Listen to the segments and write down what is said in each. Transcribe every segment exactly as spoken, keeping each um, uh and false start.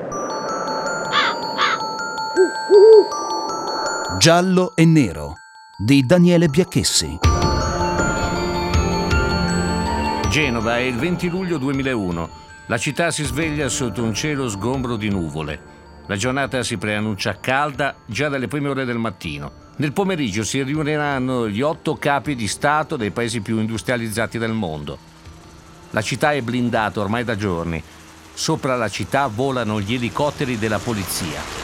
Giallo e nero di Daniele Biacchessi. Genova è il venti luglio duemilauno. La città si sveglia sotto un cielo sgombro di nuvole. La giornata si preannuncia calda già dalle prime ore del mattino. Nel pomeriggio si riuniranno gli otto capi di Stato dei paesi più industrializzati del mondo. La città è blindata ormai da giorni. Sopra la città volano gli elicotteri della polizia.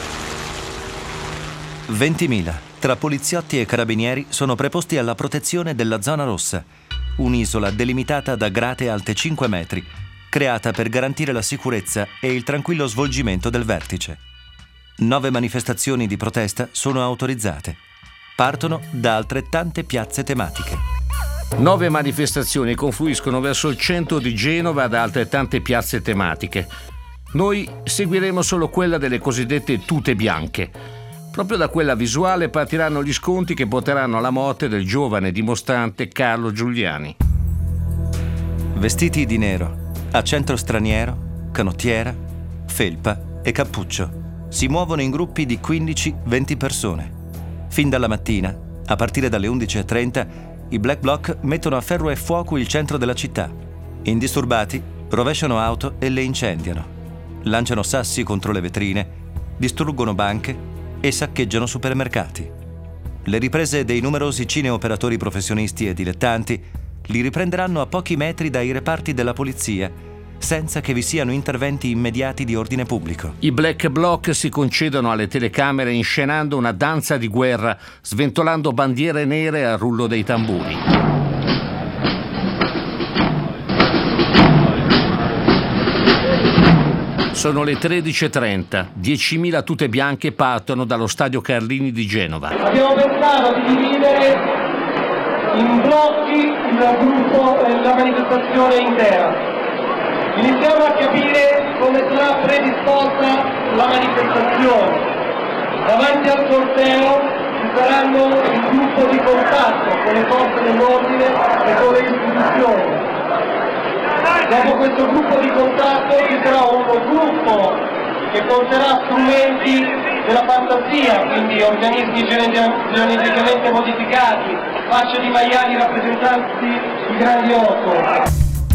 ventimila tra poliziotti e carabinieri sono preposti alla protezione della zona rossa, un'isola delimitata da grate alte cinque metri, creata per garantire la sicurezza e il tranquillo svolgimento del vertice. Nove manifestazioni di protesta sono autorizzate. Partono da altrettante piazze tematiche. Nove manifestazioni confluiscono verso il centro di Genova da altrettante piazze tematiche. Noi seguiremo solo quella delle cosiddette tute bianche. Proprio da quella visuale partiranno gli scontri che porteranno alla morte del giovane dimostrante Carlo Giuliani. Vestiti di nero, accento straniero, canottiera, felpa e cappuccio, si muovono in gruppi di quindici venti persone. Fin dalla mattina, a partire dalle undici e trenta, i Black Bloc mettono a ferro e fuoco il centro della città. Indisturbati, rovesciano auto e le incendiano. Lanciano sassi contro le vetrine, distruggono banche e saccheggiano supermercati. Le riprese dei numerosi cineoperatori professionisti e dilettanti li riprenderanno a pochi metri dai reparti della polizia, senza che vi siano interventi immediati di ordine pubblico. I Black Bloc si concedono alle telecamere inscenando una danza di guerra, sventolando bandiere nere al rullo dei tamburi. Sono le tredici e trenta. diecimila tute bianche partono dallo stadio Carlini di Genova. Abbiamo pensato di dividere in blocchi il gruppo e la manifestazione intera. Iniziamo a capire come sarà predisposta la manifestazione. Davanti al corteo ci saranno il gruppo di contatto con le forze dell'ordine e con le istituzioni. Dopo questo gruppo di contatto ci sarà un gruppo che porterà strumenti della fantasia, quindi organismi geneticamente modificati, facce di maiali rappresentanti di grandi otto.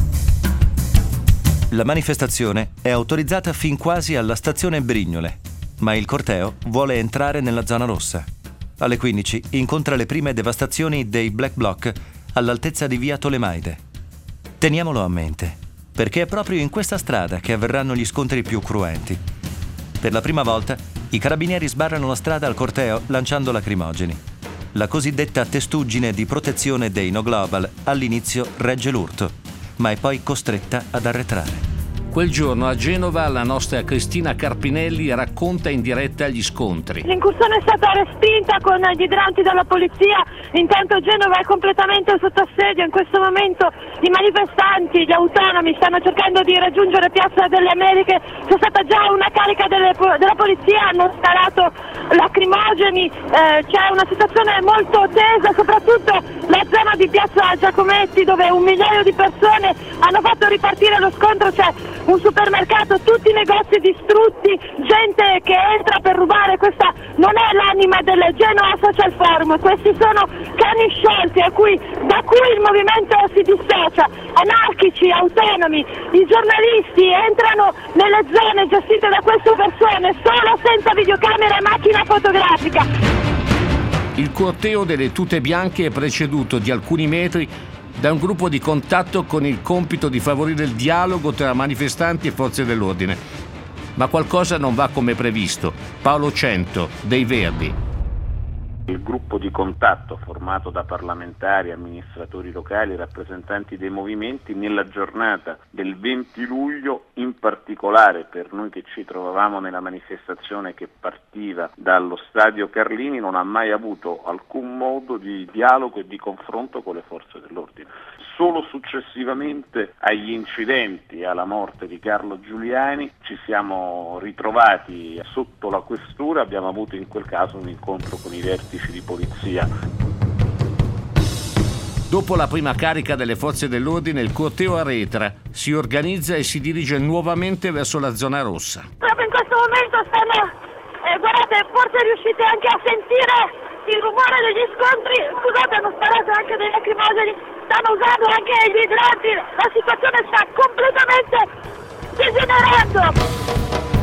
La manifestazione è autorizzata fin quasi alla stazione Brignole, ma il corteo vuole entrare nella zona rossa. Alle quindici incontra le prime devastazioni dei Black Bloc all'altezza di via Tolemaide. Teniamolo a mente, perché è proprio in questa strada che avverranno gli scontri più cruenti. Per la prima volta, i carabinieri sbarrano la strada al corteo lanciando lacrimogeni. La cosiddetta testuggine di protezione dei No Global all'inizio regge l'urto, ma è poi costretta ad arretrare. Quel giorno a Genova la nostra Cristina Carpinelli racconta in diretta gli scontri. L'incursione è stata respinta con gli idranti della polizia, intanto Genova è completamente sotto assedio. In questo momento i manifestanti, gli autonomi, stanno cercando di raggiungere Piazza delle Americhe. C'è stata già una carica delle, della polizia, hanno sparato lacrimogeni, eh, c'è una situazione molto tesa, soprattutto la zona di Piazza Giacometti dove un migliaio di persone hanno fatto ripartire lo scontro. C'è un supermercato, tutti i negozi distrutti, gente che entra per rubare. Questa non è l'anima del Genoa Social Forum, questi sono cani sciolti a cui, da cui il movimento si dissocia, anarchici, autonomi. I giornalisti entrano nelle zone gestite da queste persone solo senza videocamera e macchina fotografica. Il corteo delle tute bianche è preceduto di alcuni metri da un gruppo di contatto con il compito di favorire il dialogo tra manifestanti e forze dell'ordine. Ma qualcosa non va come previsto. Paolo Cento, dei Verdi. Il gruppo di contatto formato da parlamentari, amministratori locali, rappresentanti dei movimenti nella giornata del venti luglio, in particolare per noi che ci trovavamo nella manifestazione che partiva dallo stadio Carlini, non ha mai avuto alcun modo di dialogo e di confronto con le forze dell'ordine. Solo successivamente agli incidenti e alla morte di Carlo Giuliani ci siamo ritrovati sotto la questura, abbiamo avuto in quel caso un incontro con i vertici di polizia. Dopo la prima carica delle forze dell'ordine, il corteo arretra, si organizza e si dirige nuovamente verso la zona rossa. Proprio in questo momento stanno, eh, guardate, forse riuscite anche a sentire il rumore degli scontri. Scusate, hanno sparato anche dei lacrimogeni, stanno usando anche gli idranti, la situazione sta completamente degenerando.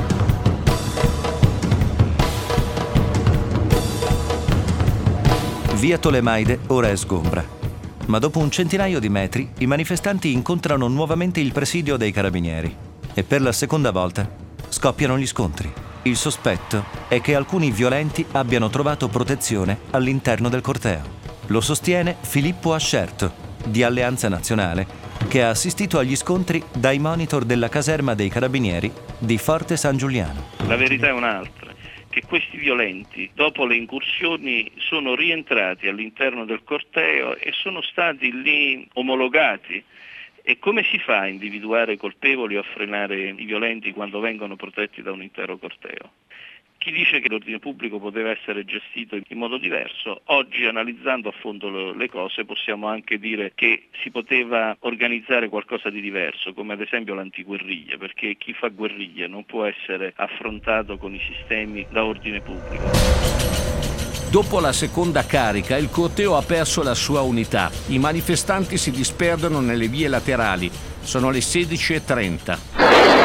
Via Tolemaide ora è sgombra, ma dopo un centinaio di metri i manifestanti incontrano nuovamente il presidio dei carabinieri e per la seconda volta scoppiano gli scontri. Il sospetto è che alcuni violenti abbiano trovato protezione all'interno del corteo. Lo sostiene Filippo Ascerto, di Alleanza Nazionale, che ha assistito agli scontri dai monitor della caserma dei carabinieri di Forte San Giuliano. La verità è un'altra, che questi violenti, dopo le incursioni, sono rientrati all'interno del corteo e sono stati lì omologati. E come si fa a individuare i colpevoli o a frenare i violenti quando vengono protetti da un intero corteo? Chi dice che l'ordine pubblico poteva essere gestito in modo diverso, oggi analizzando a fondo le cose possiamo anche dire che si poteva organizzare qualcosa di diverso, come ad esempio l'antiguerriglia, perché chi fa guerriglia non può essere affrontato con i sistemi da ordine pubblico. Dopo la seconda carica, il corteo ha perso la sua unità. I manifestanti si disperdono nelle vie laterali. Sono le sedici e trenta.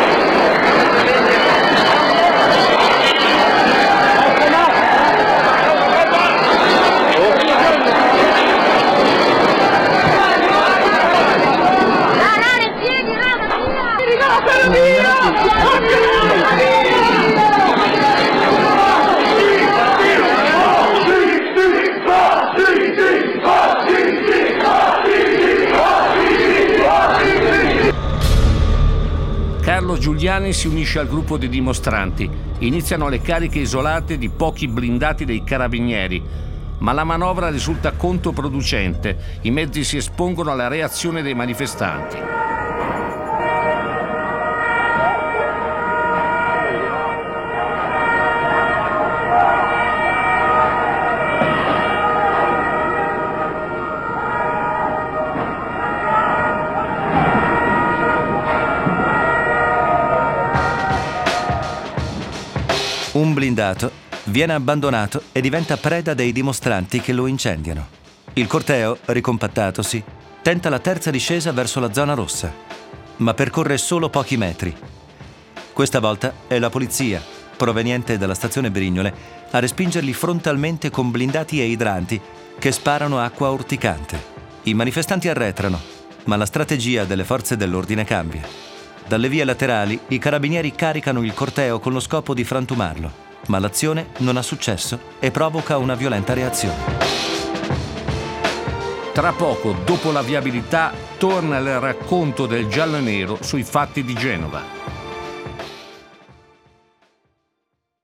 Carlo Giuliani si unisce al gruppo di dimostranti. Iniziano le cariche isolate di pochi blindati dei carabinieri, ma la manovra risulta controproducente. I mezzi si espongono alla reazione dei manifestanti. Un blindato viene abbandonato e diventa preda dei dimostranti che lo incendiano. Il corteo, ricompattatosi, tenta la terza discesa verso la zona rossa, ma percorre solo pochi metri. Questa volta è la polizia, proveniente dalla stazione Brignole, a respingerli frontalmente con blindati e idranti che sparano acqua urticante. I manifestanti arretrano, ma la strategia delle forze dell'ordine cambia. Dalle vie laterali i carabinieri caricano il corteo con lo scopo di frantumarlo, ma l'azione non ha successo e provoca una violenta reazione. Tra poco, dopo la viabilità, torna il racconto del giallo e nero sui fatti di Genova.